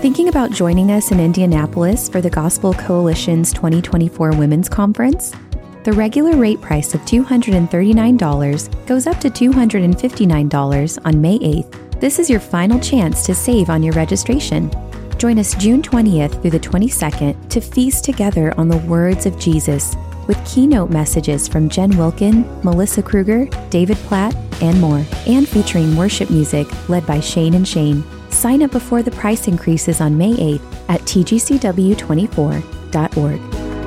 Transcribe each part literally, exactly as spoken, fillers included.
Thinking about joining us in Indianapolis for the Gospel Coalition's twenty twenty-four Women's Conference? The regular rate price of two hundred thirty-nine dollars goes up to two hundred fifty-nine dollars on May eighth. This is your final chance to save on your registration. Join us June twentieth through the twenty-second to feast together on the words of Jesus with keynote messages from Jen Wilkin, Melissa Kruger, David Platt, and more, and featuring worship music led by Shane and Shane. Sign up before the price increases on May eighth at T G C W twenty-four dot org.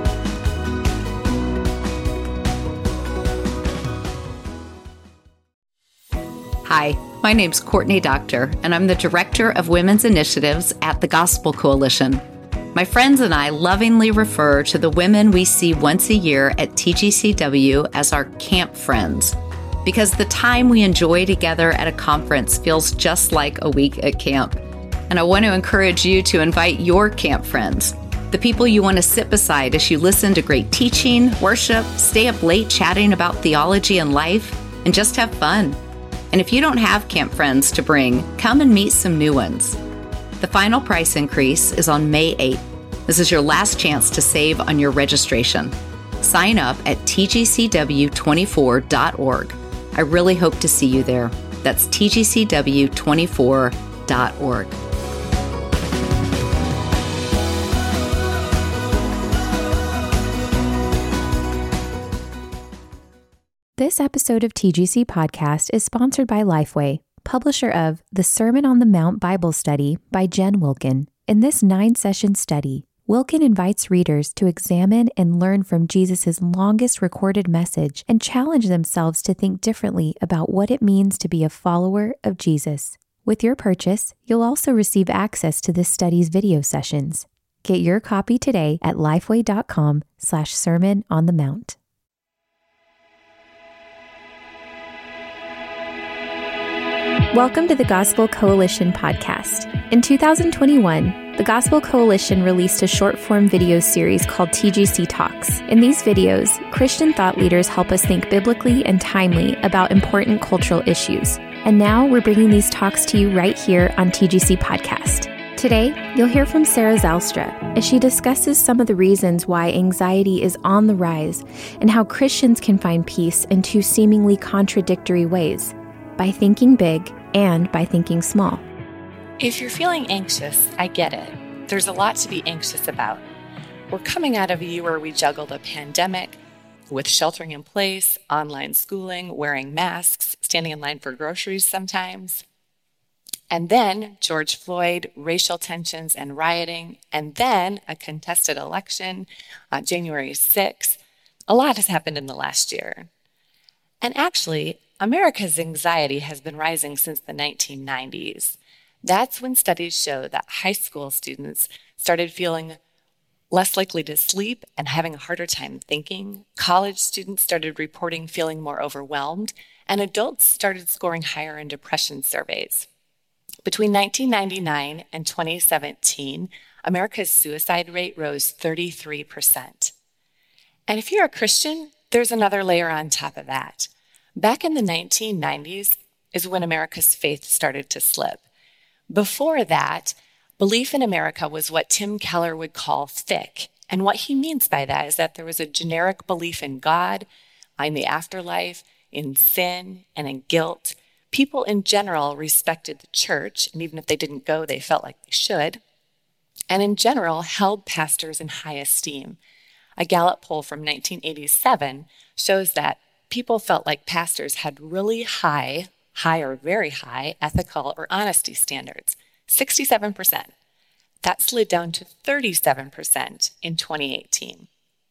Hi, my name's Courtney Doctor, and I'm the Director of Women's Initiatives at the Gospel Coalition. My friends and I lovingly refer to the women we see once a year at T G C W as our camp friends, because the time we enjoy together at a conference feels just like a week at camp. And I want to encourage you to invite your camp friends, the people you want to sit beside as you listen to great teaching, worship, stay up late chatting about theology and life, and just have fun. And if you don't have camp friends to bring, come and meet some new ones. The final price increase is on May eighth. This is your last chance to save on your registration. Sign up at T G C W twenty-four dot org. I really hope to see you there. That's T G C W twenty-four dot org. This episode of T G C Podcast is sponsored by Lifeway, publisher of The Sermon on the Mount Bible Study by Jen Wilkin. In this nine-session study, Wilkin invites readers to examine and learn from Jesus' longest recorded message and challenge themselves to think differently about what it means to be a follower of Jesus. With your purchase, you'll also receive access to this study's video sessions. Get your copy today at lifeway.com slash sermon on the mount. Welcome to the Gospel Coalition podcast. In two thousand twenty-one, the Gospel Coalition released a short-form video series called T G C Talks. In these videos, Christian thought leaders help us think biblically and timely about important cultural issues. And now we're bringing these talks to you right here on T G C Podcast. Today, you'll hear from Sarah Zylstra as she discusses some of the reasons why anxiety is on the rise and how Christians can find peace in two seemingly contradictory ways, by thinking big and by thinking small. If you're feeling anxious, I get it. There's a lot to be anxious about. We're coming out of a year where we juggled a pandemic with sheltering in place, online schooling, wearing masks, standing in line for groceries sometimes. And then George Floyd, racial tensions and rioting, and then a contested election on January sixth. A lot has happened in the last year. And actually, America's anxiety has been rising since the nineteen nineties. That's when studies show that high school students started feeling less likely to sleep and having a harder time thinking. College students started reporting feeling more overwhelmed, and adults started scoring higher in depression surveys. Between nineteen ninety-nine and twenty seventeen, America's suicide rate rose thirty-three percent. And if you're a Christian, there's another layer on top of that. Back in the nineteen nineties is when America's faith started to slip. Before that, belief in America was what Tim Keller would call thick. And what he means by that is that there was a generic belief in God, in the afterlife, in sin, and in guilt. People in general respected the church, and even if they didn't go, they felt like they should. And in general, held pastors in high esteem. A Gallup poll from nineteen eighty-seven shows that people felt like pastors had really high, high or very high ethical or honesty standards, sixty-seven percent. That slid down to thirty-seven percent in twenty eighteen.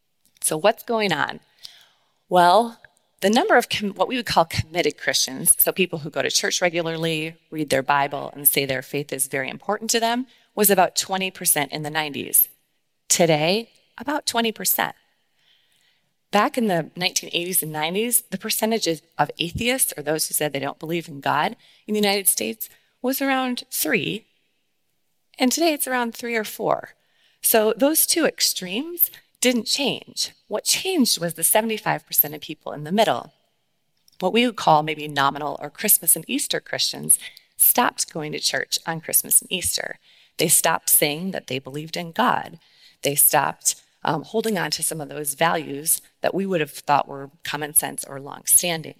So what's going on? Well, the number of com- what we would call committed Christians, so people who go to church regularly, read their Bible, and say their faith is very important to them, was about twenty percent in the nineties. Today, about twenty percent. Back in the nineteen eighties and nineties, the percentage of atheists, or those who said they don't believe in God, in the United States was around three, and today it's around three or four. So those two extremes didn't change. What changed was the seventy-five percent of people in the middle. What we would call maybe nominal or Christmas and Easter Christians stopped going to church on Christmas and Easter. They stopped saying that they believed in God. They stopped um, holding on to some of those values that we would have thought were common sense or long-standing.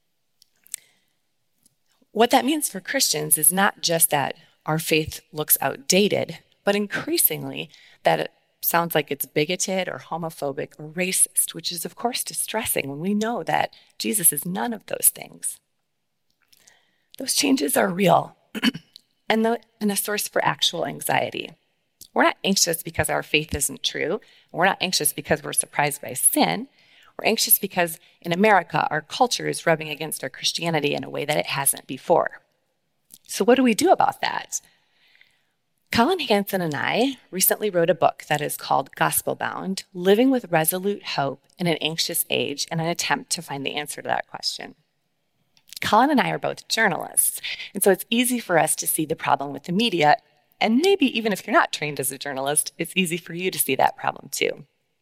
What that means for Christians is not just that our faith looks outdated, but increasingly that it sounds like it's bigoted or homophobic or racist, which is of course distressing when we know that Jesus is none of those things. Those changes are real and, the, and a source for actual anxiety. We're not anxious because our faith isn't true. We're not anxious because we're surprised by sin. We're anxious because in America, our culture is rubbing against our Christianity in a way that it hasn't before. So what do we do about that? Colin Hansen and I recently wrote a book that is called Gospel Bound, Living with Resolute Hope in an Anxious Age, in an attempt to find the answer to that question. Colin and I are both journalists, and so it's easy for us to see the problem with the media, and maybe even if you're not trained as a journalist, it's easy for you to see that problem too.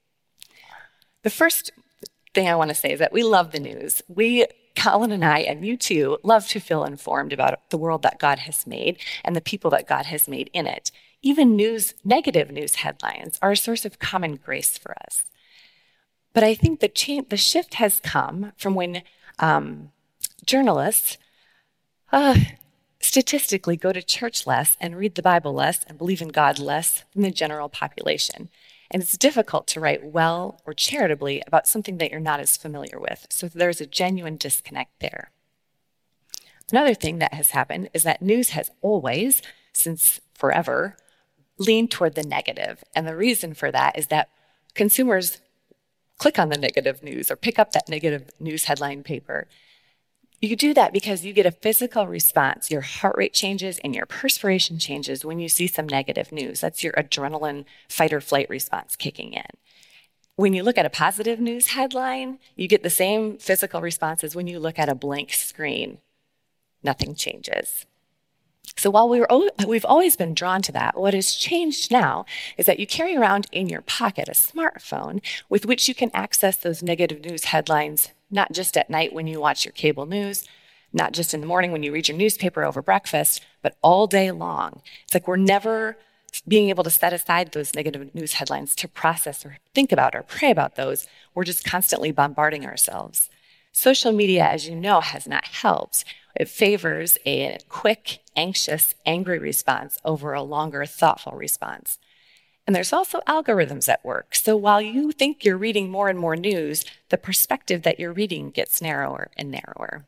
The first thing I want to say is that we love the news. We, Colin and I, and you too, love to feel informed about the world that God has made and the people that God has made in it. Even news, negative news headlines are a source of common grace for us. But I think the, change, the shift has come from when um, journalists uh, statistically go to church less and read the Bible less and believe in God less than the general population. And it's difficult to write well or charitably about something that you're not as familiar with. So there's a genuine disconnect there. Another thing that has happened is that news has always, since forever, leaned toward the negative. And the reason for that is that consumers click on the negative news or pick up that negative news headline paper. You do that because you get a physical response. Your heart rate changes and your perspiration changes when you see some negative news. That's your adrenaline fight or flight response kicking in. When you look at a positive news headline, you get the same physical response as when you look at a blank screen. Nothing changes. So while we were, we've always been drawn to that, what has changed now is that you carry around in your pocket a smartphone with which you can access those negative news headlines, not just at night when you watch your cable news, not just in the morning when you read your newspaper over breakfast, but all day long. It's like we're never being able to set aside those negative news headlines to process or think about or pray about those. We're just constantly bombarding ourselves. Social media, as you know, has not helped. It favors a quick, anxious, angry response over a longer, thoughtful response. And there's also algorithms at work. So while you think you're reading more and more news, the perspective that you're reading gets narrower and narrower.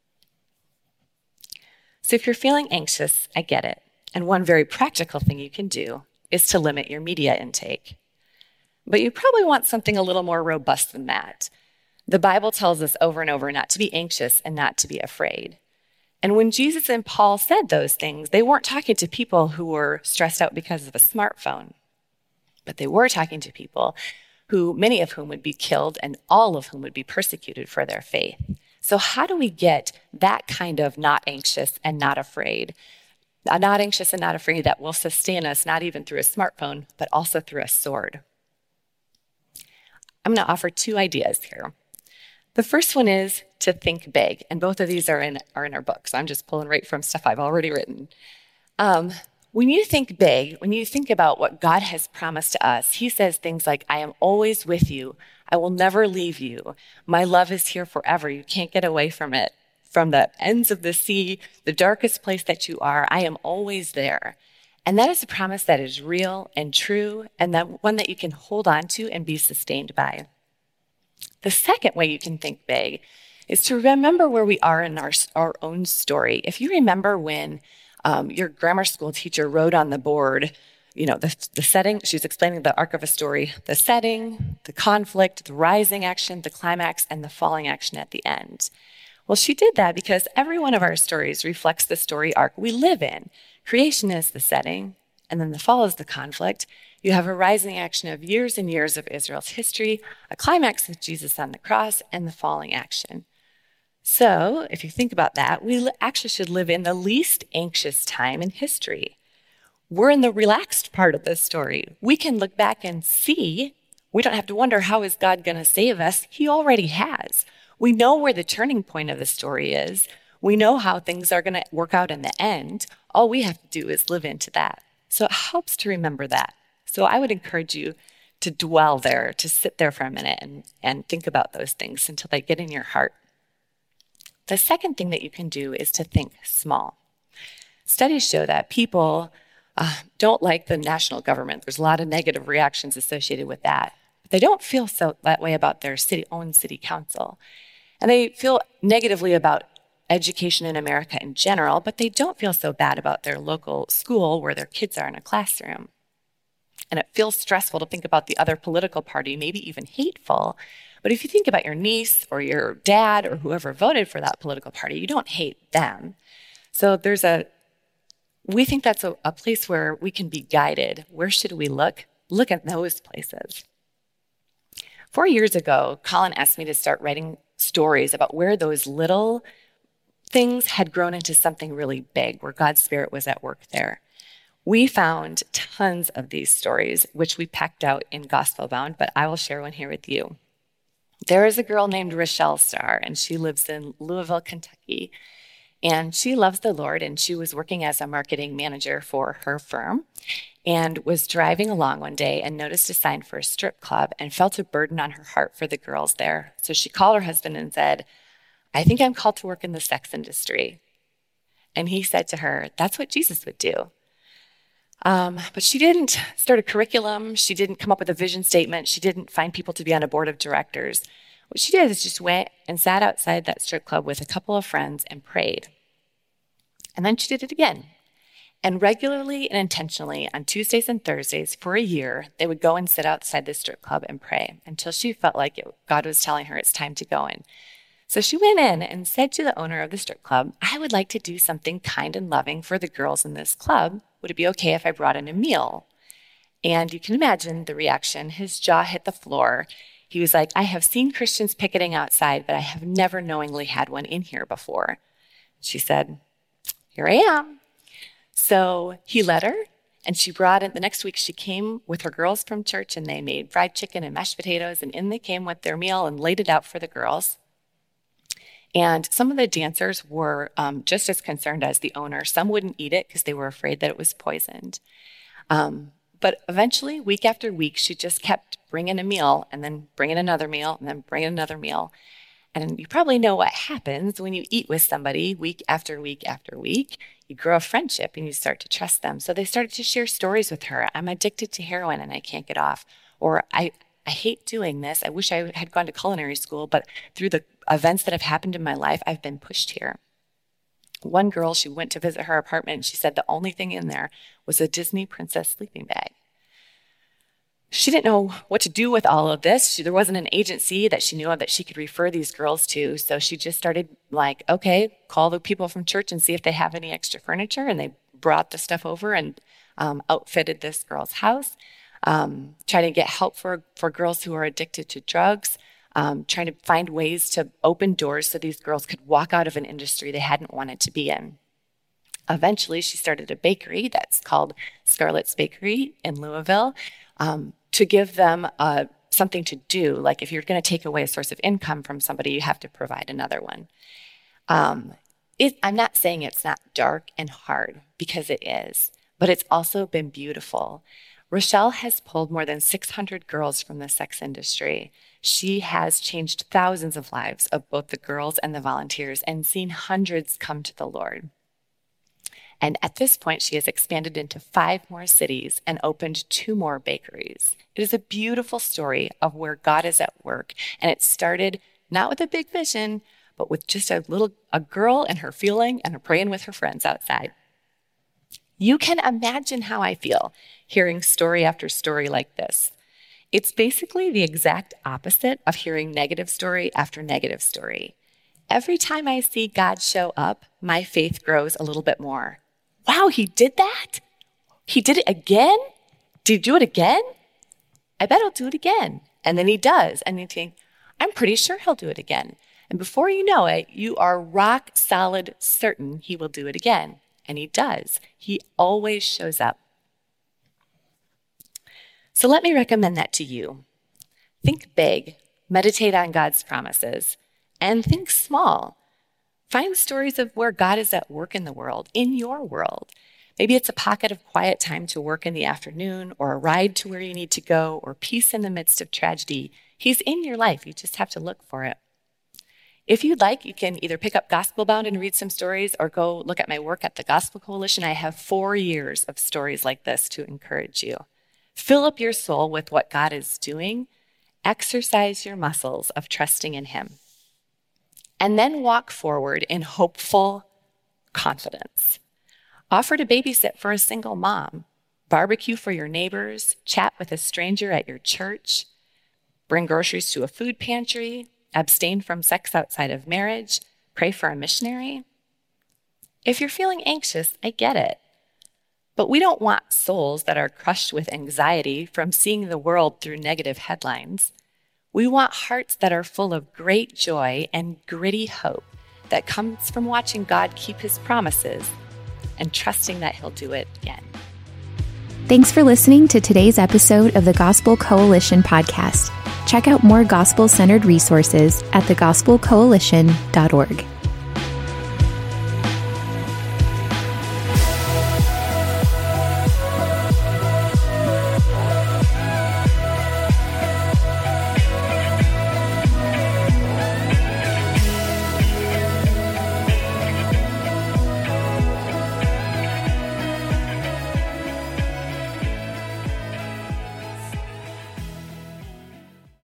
So if you're feeling anxious, I get it. And one very practical thing you can do is to limit your media intake. But you probably want something a little more robust than that. The Bible tells us over and over not to be anxious and not to be afraid. And when Jesus and Paul said those things, they weren't talking to people who were stressed out because of a smartphone. But they were talking to people who, many of whom would be killed and all of whom would be persecuted for their faith. So how do we get that kind of not anxious and not afraid? Not anxious and not afraid that will sustain us, not even through a smartphone, but also through a sword. I'm going to offer two ideas here. The first one is to think big, and both of these are in, are in our book, so I'm just pulling right from stuff I've already written. Um, When you think big, when you think about what God has promised to us, he says things like, I am always with you. I will never leave you. My love is here forever. You can't get away from it. From the ends of the sea, the darkest place that you are, I am always there. And that is a promise that is real and true, and that one that you can hold on to and be sustained by. The second way you can think big is to remember where we are in our, our own story. If you remember when Um, your grammar school teacher wrote on the board, you know, the, the setting, she's explaining the arc of a story, the setting, the conflict, the rising action, the climax, and the falling action at the end. Well, she did that because every one of our stories reflects the story arc we live in. Creation is the setting, and then the fall is the conflict. You have a rising action of years and years of Israel's history, a climax with Jesus on the cross, and the falling action. So, if you think about that, we actually should live in the least anxious time in history. We're in the relaxed part of the story. We can look back and see. We don't have to wonder, how is God going to save us? He already has. We know where the turning point of the story is. We know how things are going to work out in the end. All we have to do is live into that. So it helps to remember that. So I would encourage you to dwell there, to sit there for a minute and, and think about those things until they get in your heart. The second thing that you can do is to think small. Studies show that people uh, don't like the national government. There's a lot of negative reactions associated with that. But they don't feel so that way about their city, own city council. And they feel negatively about education in America in general, but they don't feel so bad about their local school where their kids are in a classroom. And it feels stressful to think about the other political party, maybe even hateful. But if you think about your niece or your dad or whoever voted for that political party, you don't hate them. So there's a, we think that's a, a place where we can be guided. Where should we look? Look at those places. Four years ago, Colin asked me to start writing stories about where those little things had grown into something really big, where God's Spirit was at work there. We found tons of these stories, which we packed out in Gospel Bound, but I will share one here with you. There is a girl named Rochelle Starr, and she lives in Louisville, Kentucky. And she loves the Lord, and she was working as a marketing manager for her firm and was driving along one day and noticed a sign for a strip club and felt a burden on her heart for the girls there. So she called her husband and said, I think I'm called to work in the sex industry. And he said to her, that's what Jesus would do. Um, but she didn't start a curriculum. She didn't come up with a vision statement. She didn't find people to be on a board of directors. What she did is just went and sat outside that strip club with a couple of friends and prayed. And then she did it again. And regularly and intentionally on Tuesdays and Thursdays for a year, they would go and sit outside the strip club and pray until she felt like it, God was telling her it's time to go in. So she went in and said to the owner of the strip club, I would like to do something kind and loving for the girls in this club. Would it be okay if I brought in a meal? And you can imagine the reaction. His jaw hit the floor. He was like, I have seen Christians picketing outside, but I have never knowingly had one in here before. She said, here I am. So he let her, and she brought in, the next week she came with her girls from church, and they made fried chicken and mashed potatoes, and in they came with their meal and laid it out for the girls. And some of the dancers were um, just as concerned as the owner. Some wouldn't eat it because they were afraid that it was poisoned. Um, but eventually, week after week, she just kept bringing a meal and then bringing another meal and then bringing another meal. And you probably know what happens when you eat with somebody week after week after week. You grow a friendship and you start to trust them. So they started to share stories with her. I'm addicted to heroin and I can't get off. Or I, I hate doing this. I wish I had gone to culinary school, but through the events that have happened in my life, I've been pushed here. One girl, she went to visit her apartment and she said the only thing in there was a Disney princess sleeping bag. She didn't know what to do with all of this. She, there wasn't an agency that she knew of that she could refer these girls to. So she just started like, okay, call the people from church and see if they have any extra furniture. And they brought the stuff over and um, outfitted this girl's house, um, trying to get help for, for girls who are addicted to drugs, um, trying to find ways to open doors so these girls could walk out of an industry they hadn't wanted to be in. Eventually, she started a bakery that's called Scarlett's Bakery in Louisville, um, to give them uh, something to do. Like if you're going to take away a source of income from somebody, you have to provide another one. Um, it, I'm not saying it's not dark and hard, because it is, but it's also been beautiful. Rochelle has pulled more than six hundred girls from the sex industry. She has changed thousands of lives of both the girls and the volunteers and seen hundreds come to the Lord. And at this point, she has expanded into five more cities and opened two more bakeries. It is a beautiful story of where God is at work. And it started not with a big vision, but with just a little, a girl and her feeling and her praying with her friends outside. You can imagine how I feel hearing story after story like this. It's basically the exact opposite of hearing negative story after negative story. Every time I see God show up, my faith grows a little bit more. Wow, he did that? He did it again? Did he do it again? I bet he'll do it again. And then he does. And you think, I'm pretty sure he'll do it again. And before you know it, you are rock solid certain he will do it again. And he does. He always shows up. So let me recommend that to you. Think big, meditate on God's promises, and think small. Find stories of where God is at work in the world, in your world. Maybe it's a pocket of quiet time to work in the afternoon, or a ride to where you need to go, or peace in the midst of tragedy. He's in your life. You just have to look for it. If you'd like, you can either pick up Gospel Bound and read some stories, or go look at my work at the Gospel Coalition. I have four years of stories like this to encourage you. Fill up your soul with what God is doing. Exercise your muscles of trusting in Him. And then walk forward in hopeful confidence. Offer to babysit for a single mom. Barbecue for your neighbors. Chat with a stranger at your church. Bring groceries to a food pantry. Abstain from sex outside of marriage. Pray for a missionary. If you're feeling anxious, I get it. But we don't want souls that are crushed with anxiety from seeing the world through negative headlines. We want hearts that are full of great joy and gritty hope that comes from watching God keep His promises and trusting that He'll do it again. Thanks for listening to today's episode of the Gospel Coalition podcast. Check out more gospel-centered resources at the gospel coalition dot org.